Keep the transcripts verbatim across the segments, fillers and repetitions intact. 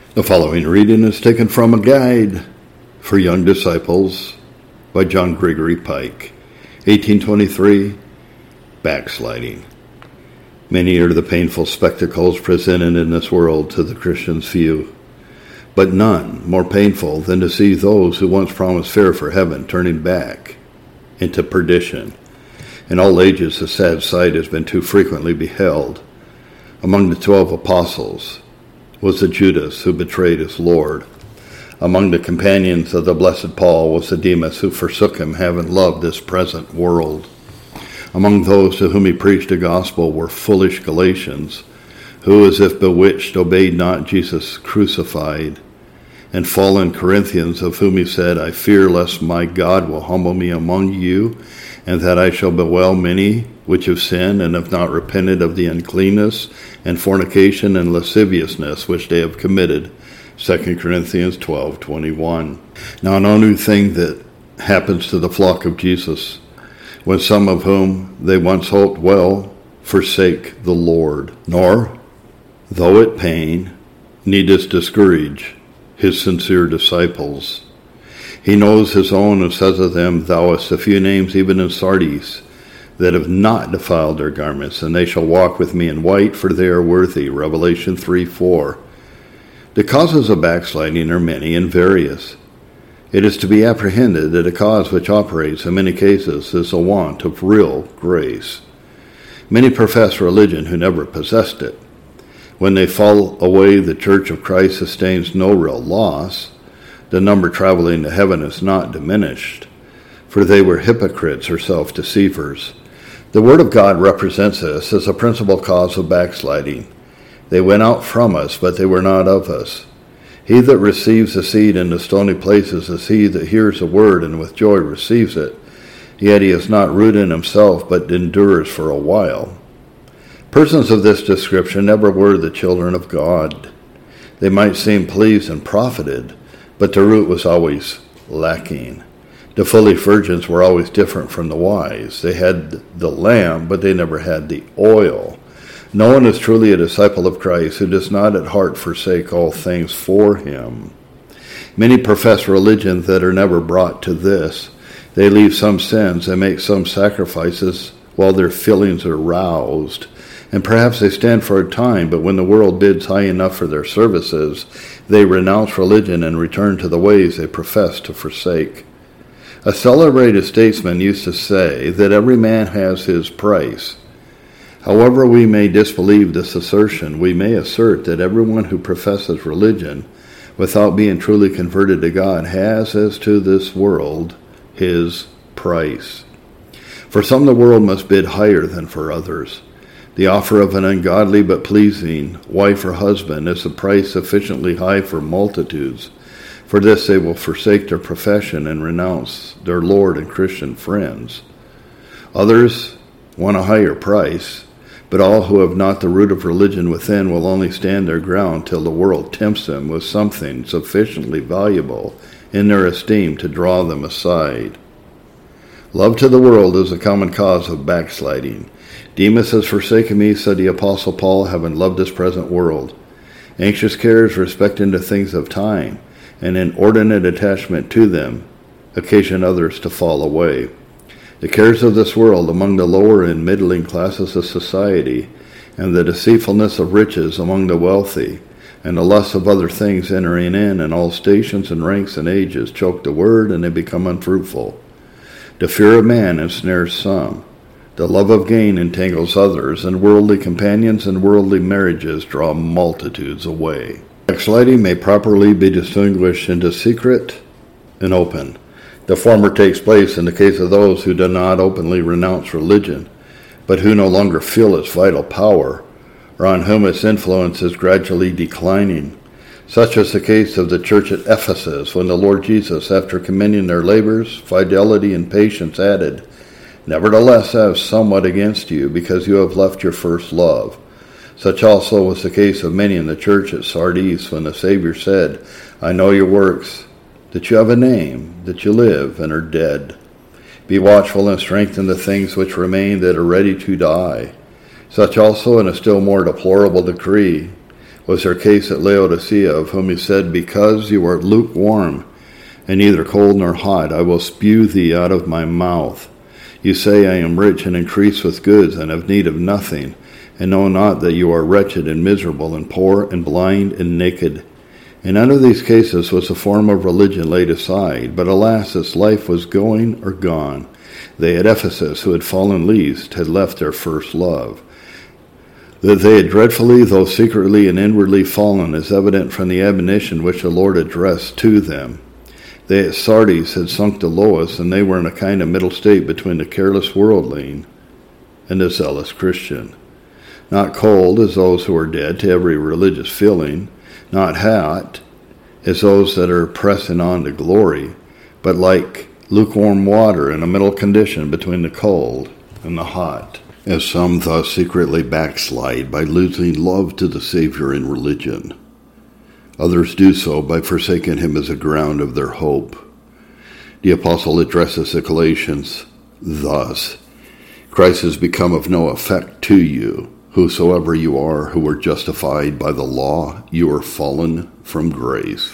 The following reading is taken from a guide for young disciples by John Gregory Pike, eighteen twenty-three, Backsliding. Many are the painful spectacles presented in this world to the Christian's view, but none more painful than to see those who once promised fair for heaven turning back into perdition. In all ages, the sad sight has been too frequently beheld. Among the twelve apostles was the Judas who betrayed his Lord. Among the companions of the blessed Paul was the Demas who forsook him, having loved this present world. Among those to whom he preached the gospel were foolish Galatians, who, as if bewitched, obeyed not Jesus crucified, and fallen Corinthians, of whom he said, I fear lest my God will humble me among you, and that I shall bewail many which have sinned and have not repented of the uncleanness and fornication and lasciviousness which they have committed. Second Corinthians twelve twenty-one. Now no new thing that happens to the flock of Jesus, when some of whom they once hoped well forsake the Lord, nor, though it pain, needeth discourage his sincere disciples. He knows his own, and says of them, Thou hast a few names even in Sardis, that have not defiled their garments, and they shall walk with me in white, for they are worthy. Revelation three four. The causes of backsliding are many and various. It is to be apprehended that a cause which operates in many cases is a want of real grace. Many profess religion who never possessed it. When they fall away, the Church of Christ sustains no real loss. The number traveling to heaven is not diminished, for they were hypocrites or self-deceivers. The Word of God represents this as a principal cause of backsliding. They went out from us, but they were not of us. He that receives the seed in the stony places is he that hears the word and with joy receives it. Yet he is not rooted in himself, but endures for a while. Persons of this description never were the children of God. They might seem pleased and profited, but the root was always lacking. The foolish virgins were always different from the wise. They had the lamp, but they never had the oil. No one is truly a disciple of Christ who does not at heart forsake all things for him. Many profess religion that are never brought to this. They leave some sins and make some sacrifices while their feelings are roused. And perhaps they stand for a time, but when the world bids high enough for their services, they renounce religion and return to the ways they profess to forsake. A celebrated statesman used to say that every man has his price. However we may disbelieve this assertion, we may assert that everyone who professes religion without being truly converted to God has, as to this world, his price. For some the world must bid higher than for others. The offer of an ungodly but pleasing wife or husband is a price sufficiently high for multitudes. For this they will forsake their profession and renounce their Lord and Christian friends. Others want a higher price, but all who have not the root of religion within will only stand their ground till the world tempts them with something sufficiently valuable in their esteem to draw them aside. Love to the world is a common cause of backsliding. Demas has forsaken me, said the Apostle Paul, having loved this present world. Anxious cares respecting the things of time, and inordinate attachment to them, occasion others to fall away. The cares of this world among the lower and middling classes of society, and the deceitfulness of riches among the wealthy, and the lust of other things entering in, and all stations and ranks and ages, choke the word, and they become unfruitful. The fear of man ensnares some. The love of gain entangles others, and worldly companions and worldly marriages draw multitudes away. Backsliding may properly be distinguished into secret and open. The former takes place in the case of those who do not openly renounce religion, but who no longer feel its vital power, or on whom its influence is gradually declining. Such was the case of the church at Ephesus, when the Lord Jesus, after commending their labors, fidelity, and patience, added, Nevertheless I have somewhat against you, because you have left your first love. Such also was the case of many in the church at Sardis, when the Savior said, I know your works, that you have a name, that you live and are dead. Be watchful and strengthen the things which remain that are ready to die. Such also in a still more deplorable decree was their case at Laodicea, of whom he said, Because you are lukewarm, and neither cold nor hot, I will spew thee out of my mouth. You say, I am rich and increase with goods, and have need of nothing, and know not that you are wretched and miserable, and poor, and blind, and naked. In none of these cases was a form of religion laid aside, but alas, its life was going or gone. They at Ephesus, who had fallen least, had left their first love. That they had dreadfully, though secretly and inwardly fallen, is evident from the admonition which the Lord addressed to them. They at Sardis had sunk to lowest, and they were in a kind of middle state between the careless worldling and the zealous Christian. Not cold as those who are dead to every religious feeling, not hot as those that are pressing on to glory, but like lukewarm water in a middle condition between the cold and the hot. As some thus secretly backslide by losing love to the Savior in religion, others do so by forsaking him as a ground of their hope. The apostle addresses the Galatians thus, Christ has become of no effect to you. Whosoever you are who were justified by the law, you are fallen from grace.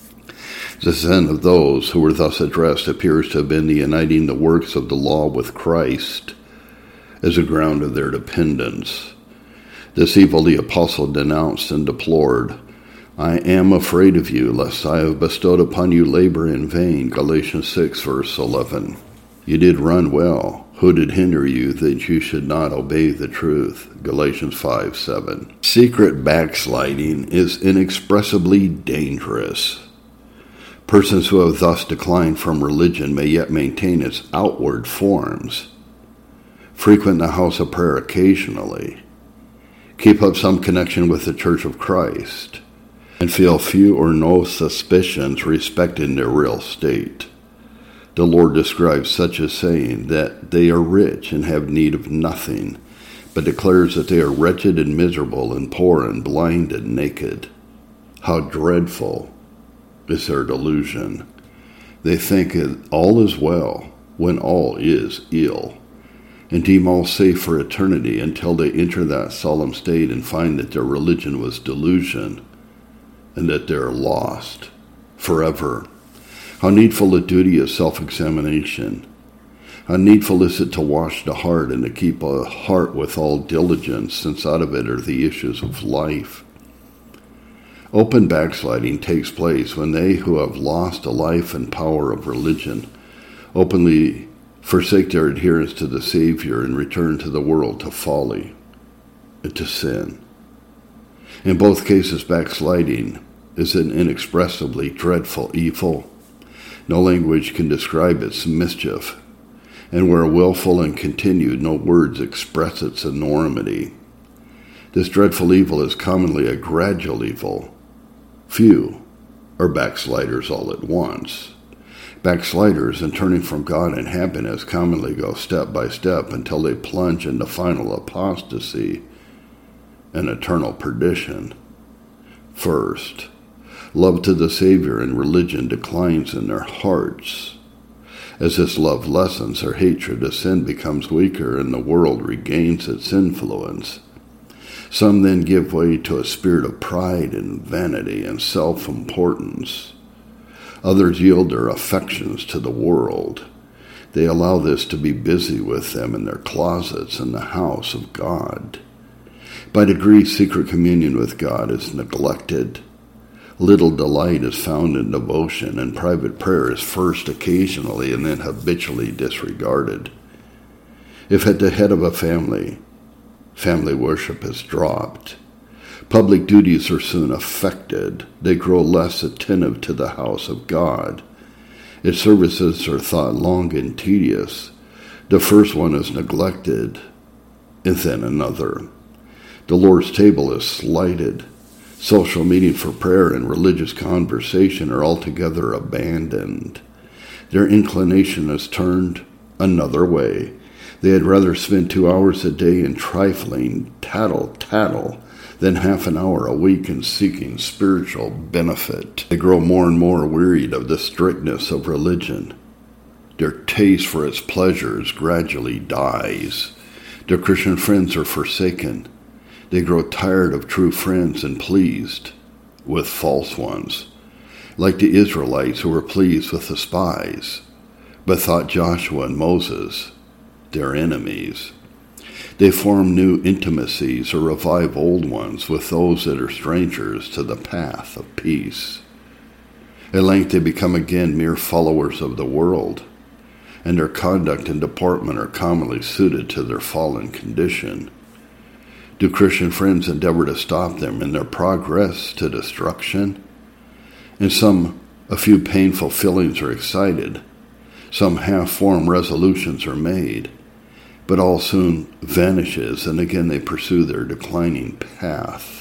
The sin of those who were thus addressed appears to have been the uniting the works of the law with Christ as a ground of their dependence. This evil the apostle denounced and deplored. I am afraid of you, lest I have bestowed upon you labor in vain. Galatians six, verse eleven. You did run well. Who did hinder you that you should not obey the truth? Galatians five, seven. Secret backsliding is inexpressibly dangerous. Persons who have thus declined from religion may yet maintain its outward forms, frequent the house of prayer occasionally, keep up some connection with the Church of Christ, and feel few or no suspicions respecting their real state. The Lord describes such as saying that they are rich and have need of nothing, but declares that they are wretched and miserable and poor and blind and naked. How dreadful is their delusion. They think it all is well when all is ill, and deem all safe for eternity until they enter that solemn state and find that their religion was delusion and that they are lost forever. How needful a duty is self-examination. How needful is it to wash the heart and to keep a heart with all diligence, since out of it are the issues of life. Open backsliding takes place when they who have lost the life and power of religion openly forsake their adherence to the Savior and return to the world, to folly, and to sin. In both cases, backsliding is an inexpressibly dreadful evil. No language can describe its mischief, and where willful and continued, no words express its enormity. This dreadful evil is commonly a gradual evil. Few are backsliders all at once. Backsliders in turning from God and happiness commonly go step by step until they plunge into final apostasy and eternal perdition. First, love to the Savior and religion declines in their hearts. As this love lessens, their hatred of sin becomes weaker and the world regains its influence. Some then give way to a spirit of pride and vanity and self-importance. Others yield their affections to the world. They allow this to be busy with them in their closets in the house of God. By degrees, secret communion with God is neglected. Little delight is found in devotion, and private prayer is first occasionally and then habitually disregarded. If at the head of a family, family worship has dropped, public duties are soon affected. They grow less attentive to the house of God. Its services are thought long and tedious. The first one is neglected, and then another. The Lord's table is slighted. Social meeting for prayer and religious conversation are altogether abandoned. Their inclination is turned another way. They had rather spend two hours a day in trifling tattle-tattle than half an hour a week in seeking spiritual benefit. They grow more and more wearied of the strictness of religion. Their taste for its pleasures gradually dies. Their Christian friends are forsaken. They grow tired of true friends and pleased with false ones, like the Israelites who were pleased with the spies, but thought Joshua and Moses their enemies. They form new intimacies or revive old ones with those that are strangers to the path of peace. At length they become again mere followers of the world, and their conduct and deportment are commonly suited to their fallen condition. Do Christian friends endeavor to stop them in their progress to destruction? In some, a few painful feelings are excited. Some half-formed resolutions are made. But all soon vanishes, and again they pursue their declining path.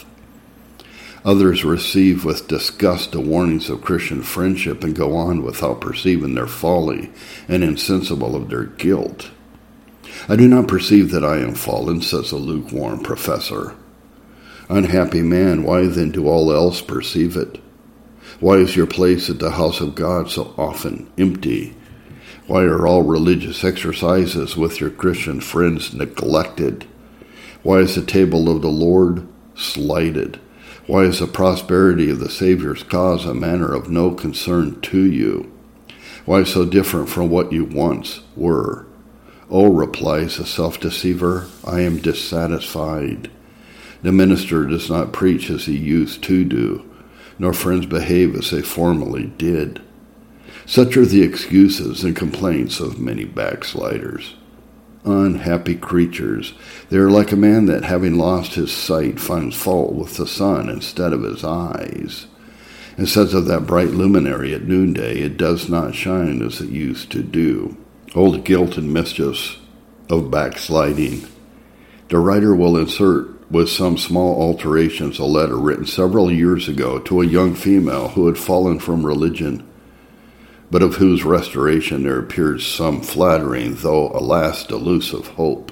Others receive with disgust the warnings of Christian friendship and go on without perceiving their folly and insensible of their guilt. I do not perceive that I am fallen, says a lukewarm professor. Unhappy man, why then do all else perceive it? Why is your place at the house of God so often empty? Why are all religious exercises with your Christian friends neglected? Why is the table of the Lord slighted? Why is the prosperity of the Savior's cause a matter of no concern to you? Why so different from what you once were? Oh, replies the self-deceiver, I am dissatisfied. The minister does not preach as he used to do, nor friends behave as they formerly did. Such are the excuses and complaints of many backsliders. Unhappy creatures, they are like a man that, having lost his sight, finds fault with the sun instead of his eyes, and says of that bright luminary at noonday, it does not shine as it used to do. Oh, the guilt and mischiefs of backsliding. The writer will insert with some small alterations a letter written several years ago to a young female who had fallen from religion, but of whose restoration there appears some flattering, though alas delusive hope.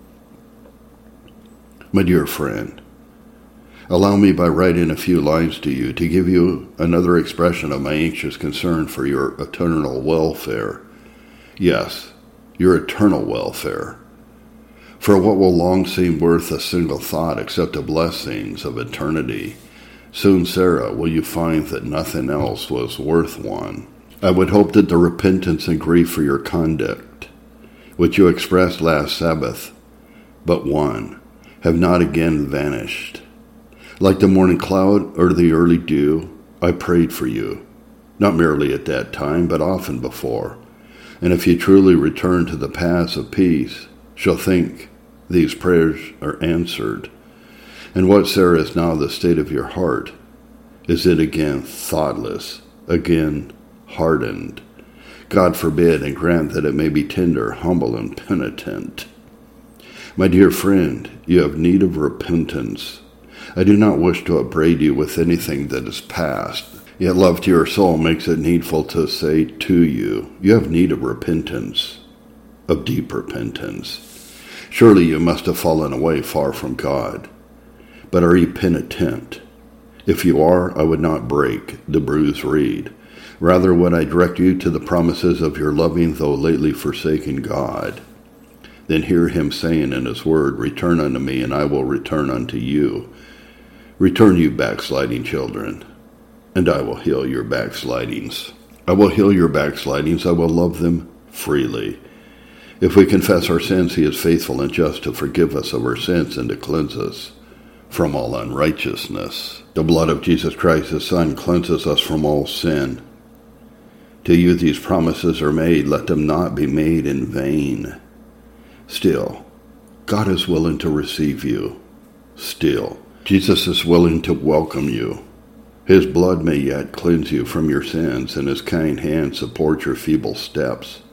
My dear friend, allow me by writing a few lines to you to give you another expression of my anxious concern for your eternal welfare. Yes, your eternal welfare. For what will long seem worth a single thought except the blessings of eternity, soon, Sarah, will you find that nothing else was worth one. I would hope that the repentance and grief for your conduct, which you expressed last Sabbath, but one, have not again vanished. Like the morning cloud or the early dew, I prayed for you, not merely at that time, but often before. And if you truly return to the paths of peace, shall think these prayers are answered. And what, Sarah, is now the state of your heart? Is it again thoughtless, again hardened? God forbid, and grant that it may be tender, humble, and penitent. My dear friend, you have need of repentance. I do not wish to upbraid you with anything that is past, yet love to your soul makes it needful to say to you, you have need of repentance, of deep repentance. Surely you must have fallen away far from God. But are you penitent? If you are, I would not break the bruised reed. Rather would I direct you to the promises of your loving, though lately forsaken God. Then hear him saying in his word, return unto me, and I will return unto you. Return, you backsliding children, and I will heal your backslidings. I will heal your backslidings. I will love them freely. If we confess our sins, he is faithful and just to forgive us of our sins and to cleanse us from all unrighteousness. The blood of Jesus Christ, his Son, cleanses us from all sin. To you these promises are made. Let them not be made in vain. Still, God is willing to receive you. Still, Jesus is willing to welcome you. His blood may yet cleanse you from your sins, and his kind hand support your feeble steps.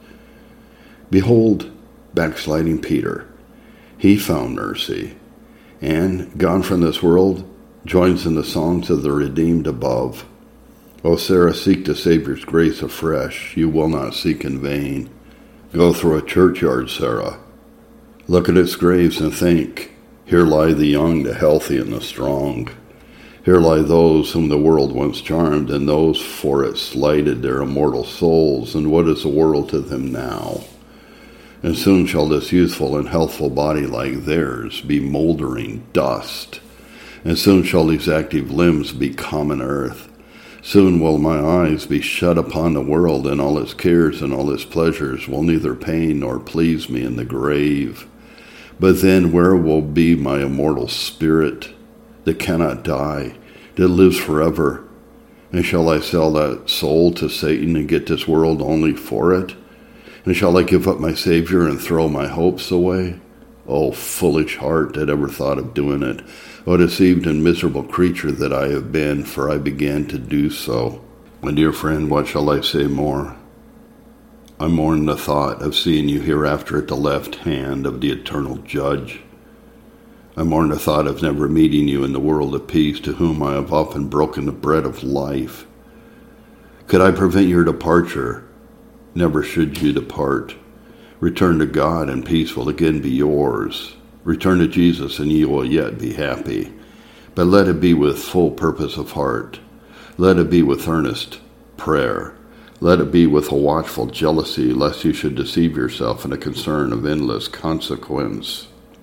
Behold, backsliding Peter. He found mercy, and, gone from this world, joins in the songs of the redeemed above. O Sarah, seek the Savior's grace afresh. You will not seek in vain. Go through a churchyard, Sarah. Look at its graves and think, here lie the young, the healthy, and the strong. Here lie those whom the world once charmed, and those for it slighted their immortal souls. And what is the world to them now? And soon shall this youthful and healthful body like theirs be mouldering dust, and soon shall these active limbs be common earth. Soon will my eyes be shut upon the world, and all its cares and all its pleasures will neither pain nor please me in the grave. But then where will be my immortal spirit that cannot die, that lives forever? And shall I sell that soul to Satan and get this world only for it? And shall I give up my Savior and throw my hopes away? Oh, foolish heart that ever thought of doing it. Oh, deceived and miserable creature that I have been, for I began to do so. My dear friend, what shall I say more? I mourn the thought of seeing you hereafter at the left hand of the eternal Judge. I mourn the thought of never meeting you in the world of peace, to whom I have often broken the bread of life. Could I prevent your departure? Never should you depart. Return to God, and peace will again be yours. Return to Jesus, and you will yet be happy. But let it be with full purpose of heart. Let it be with earnest prayer. Let it be with a watchful jealousy, lest you should deceive yourself in a concern of endless consequence.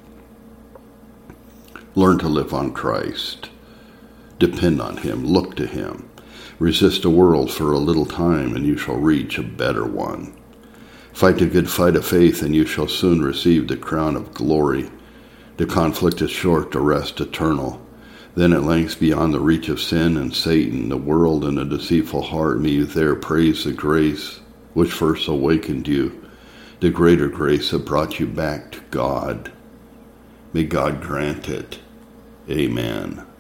Learn to live on Christ. Depend on him. Look to him. Resist the world for a little time, and you shall reach a better one. Fight the good fight of faith, and you shall soon receive the crown of glory. The conflict is short, the rest eternal. Then at length, beyond the reach of sin and Satan, the world and the deceitful heart, may you there praise the grace which first awakened you, the greater grace that brought you back to God. May God grant it. Amen.